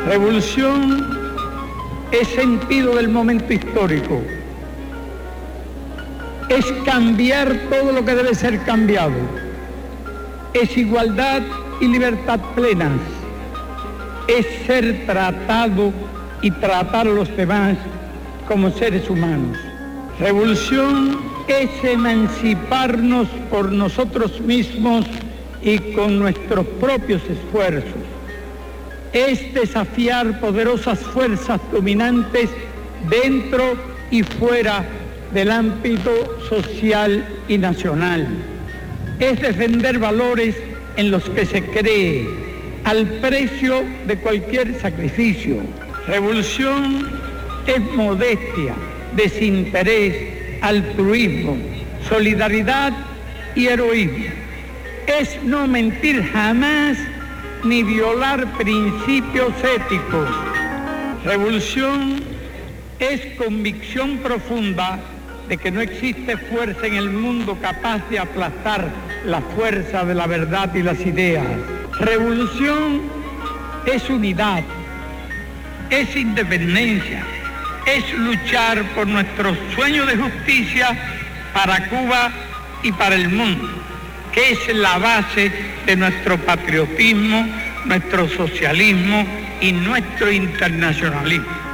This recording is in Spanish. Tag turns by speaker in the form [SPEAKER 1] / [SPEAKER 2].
[SPEAKER 1] Revolución es sentido del momento histórico. Es cambiar todo lo que debe ser cambiado. Es igualdad y libertad plenas. Es ser tratado y tratar a los demás como seres humanos. Revolución es emanciparnos por nosotros mismos y con nuestros propios esfuerzos. Es desafiar poderosas fuerzas dominantes dentro y fuera del ámbito social y nacional. Es defender valores en los que se cree, al precio de cualquier sacrificio. Revolución es modestia, desinterés, altruismo, solidaridad y heroísmo. Es no mentir jamás ni violar principios éticos. Revolución es convicción profunda de que no existe fuerza en el mundo capaz de aplastar la fuerza de la verdad y las ideas. Revolución es unidad, es independencia, es luchar por nuestro sueño de justicia para Cuba y para el mundo, que es la base de nuestro patriotismo, nuestro socialismo y nuestro internacionalismo.